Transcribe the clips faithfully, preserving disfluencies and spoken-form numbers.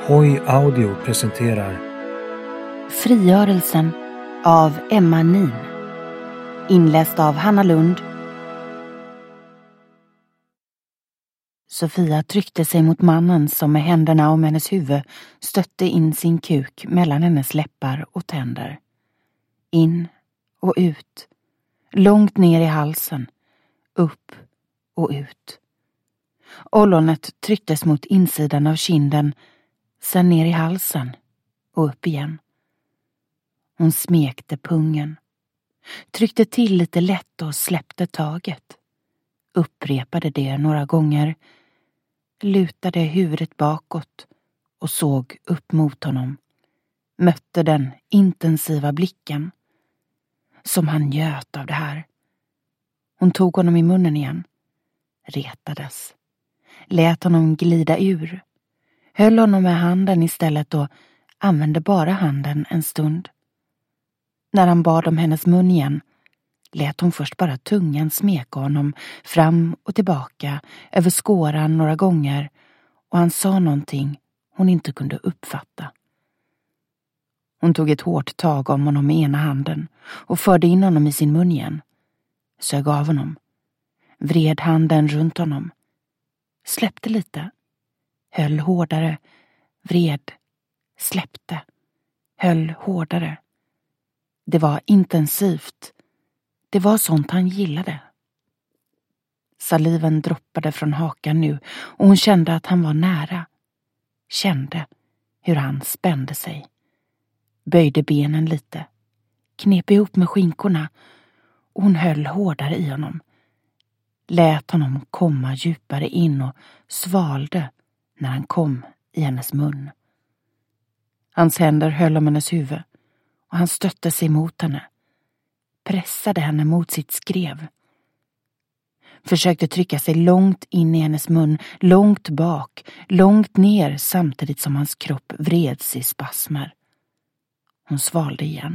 Hoi Audio presenterar Frigörelsen av Emma Nin. Inläst av Hanna Lund. Sofia tryckte sig mot mannen som med händerna om hennes huvud stötte in sin kuk mellan hennes läppar och tänder. In och ut. Långt ner i halsen. Upp och ut. Ollonet trycktes mot insidan av kinden, sen ner i halsen och upp igen. Hon smekte pungen. Tryckte till lite lätt och släppte taget. Upprepade det några gånger. Lutade huvudet bakåt och såg upp mot honom. Mötte den intensiva blicken. Som han njöt av det här. Hon tog honom i munnen igen. Retades. Lät honom glida ur. Höll honom med handen istället och använde bara handen en stund. När han bad om hennes mun igen lät hon först bara tungan smeka honom fram och tillbaka över skåran några gånger och han sa någonting hon inte kunde uppfatta. Hon tog ett hårt tag om honom med ena handen och förde in honom i sin mun igen. Sög av honom. Vred handen runt honom. Släppte lite. Höll hårdare. Vred. Släppte. Höll hårdare. Det var intensivt. Det var sånt han gillade. Saliven droppade från hakan nu och hon kände att han var nära. Kände hur han spände sig. Böjde benen lite. Knep ihop med skinkorna och hon höll hårdare i honom. Lät honom komma djupare in och svalde när han kom i hennes mun. Hans händer höll om hennes huvud och han stötte sig mot henne. Pressade henne mot sitt skrev. Försökte trycka sig långt in i hennes mun, långt bak, långt ner samtidigt som hans kropp vreds i spasmer. Hon svalde igen.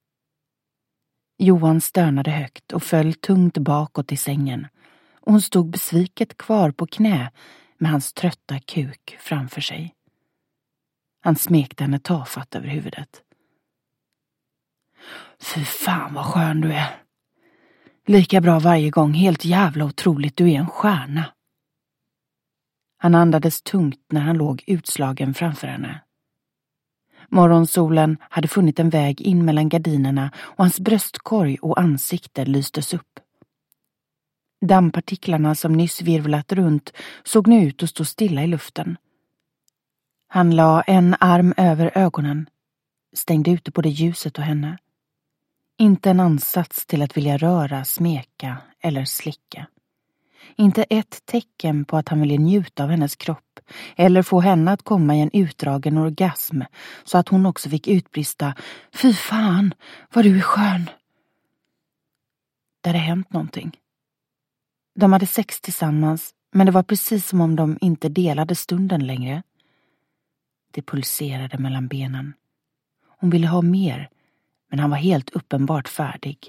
Johan stönade högt och föll tungt bakåt i sängen. Och hon stod besviket kvar på knä med hans trötta kuk framför sig. Han smekte henne tafatt över huvudet. Fy fan vad skön du är. Lika bra varje gång, helt jävla otroligt, du är en stjärna. Han andades tungt när han låg utslagen framför henne. Morgonsolen hade funnit en väg in mellan gardinerna och hans bröstkorg och ansikte lystes upp. Dammpartiklarna som nyss virvlat runt såg nu ut att stå stilla i luften. Han la en arm över ögonen, stängde ute både ljuset och henne. Inte en ansats till att vilja röra, smeka eller slicka. Inte ett tecken på att han ville njuta av hennes kropp eller få henne att komma i en utdragen orgasm så att hon också fick utbrista: fy fan, vad du är skön. Det hade hänt någonting. De hade sex tillsammans, men det var precis som om de inte delade stunden längre. Det pulserade mellan benen. Hon ville ha mer, men han var helt uppenbart färdig.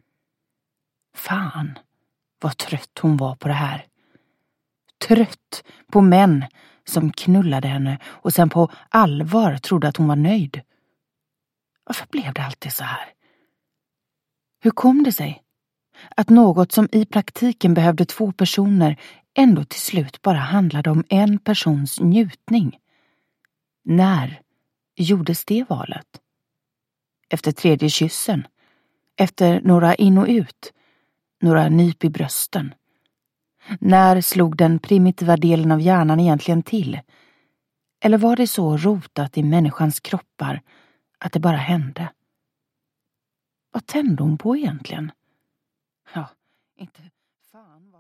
Fan, vad trött hon var på det här. Trött på män som knullade henne och sen på allvar trodde att hon var nöjd. Varför blev det alltid så här? Hur kom det sig att något som i praktiken behövde två personer ändå till slut bara handlade om en persons njutning? När gjordes det valet? Efter tredje kyssen? Efter några in och ut? Några nyp i brösten? När slog den primitiva delen av hjärnan egentligen till? Eller var det så rotat i människans kroppar att det bara hände? Vad tände hon på egentligen? Ja, inte fan var